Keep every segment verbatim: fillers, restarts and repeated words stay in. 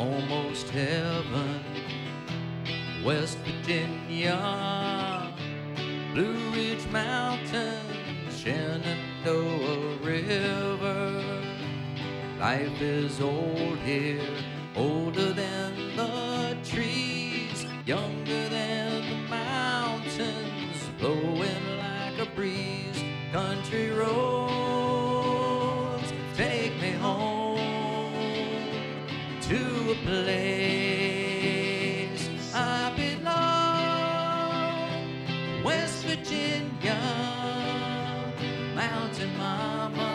almost heaven. West Virginia, Blue Ridge Mountains, Shenandoah River. Life is old here, older than the trees, younger than the mountains, blowing like a breeze. Country roads take me home to a place I belong. West Virginia, Mountain Mama,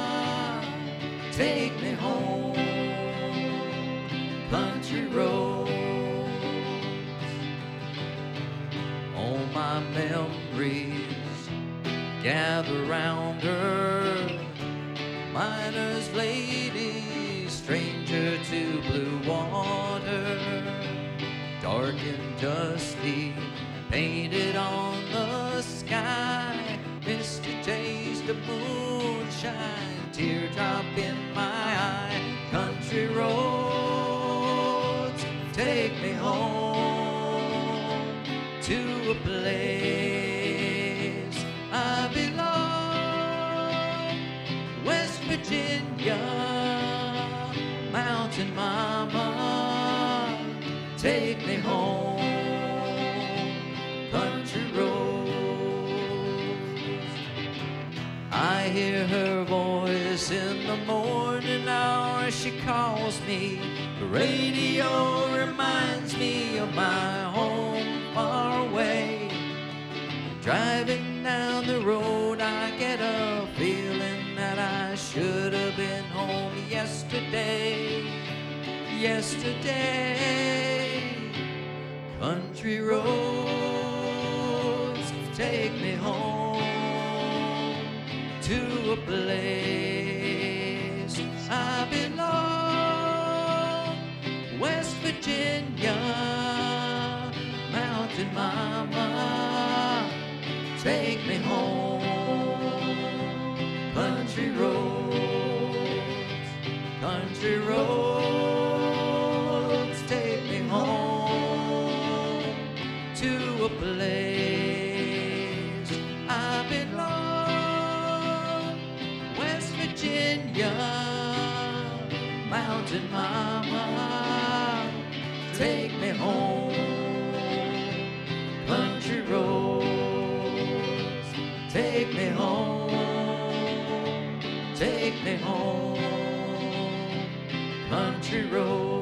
take me home. Country roads, all my memories gather round her. Miner's lady, stranger to blue water, dark and dusty, painted on the sky. Misty taste of moonshine, teardrop in my eye. Country roads take me home to a place I belong. West Virginia, Mountain Mama, take me home. Country roads, I hear her voice in the morning hour. She calls me. The radio reminds me of my home far away. Driving down the road, I get a feeling that I should have been home yesterday. Yesterday, country roads take me home to a place I belong. West Virginia, Mountain Mama, take me home. Country roads, country roads, take me home to a place I belong. West Virginia, Mountain Mama, take me home. Country roads, take me home, take me home. Country roads.